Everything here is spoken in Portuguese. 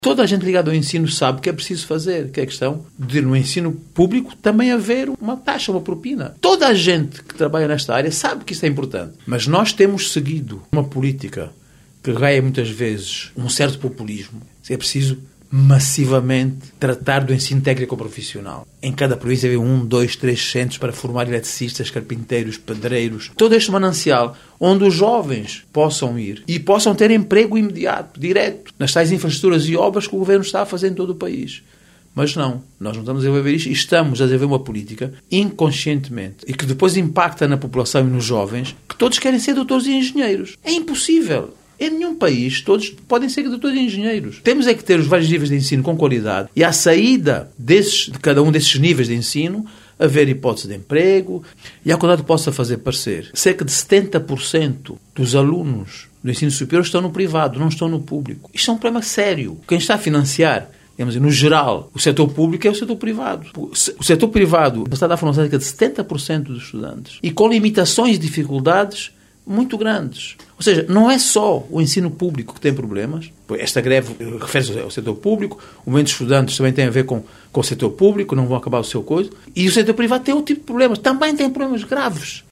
Toda a gente ligada ao ensino sabe o que é preciso fazer, que é a questão de, no ensino público, também haver uma taxa, uma propina. Toda a gente que trabalha nesta área sabe que isso é importante. Mas nós temos seguido uma política que ganha muitas vezes um certo populismo. É preciso massivamente tratar do ensino técnico profissional. Em cada província havia 1, 2, 3 centros para formar eletricistas, carpinteiros, pedreiros. Todo este manancial onde os jovens possam ir e possam ter emprego imediato, direto, nas tais infraestruturas e obras que o governo está a fazer em todo o país. Mas não, nós não estamos a desenvolver isto e estamos a desenvolver uma política inconscientemente e que depois impacta na população e nos jovens que todos querem ser doutores e engenheiros. É impossível. Em nenhum país todos podem ser doutores e engenheiros. Temos é que ter os vários níveis de ensino com qualidade e à saída de cada um desses níveis de ensino haver hipótese de emprego e a qualidade possa fazer parecer. Cerca de 70% dos alunos do ensino superior estão no privado, não estão no público. Isto é um problema sério. Quem está a financiar, digamos, no geral, o setor público é o setor privado. O setor privado está a dar formação cerca de 70% dos estudantes e com limitações e dificuldades muito grandes. Ou seja, não é só o ensino público que tem problemas. Esta greve refere-se ao setor público, o movimento de estudantes também tem a ver com o setor público, não vão acabar o seu coisa. E o setor privado tem outro tipo de problemas, também tem problemas graves.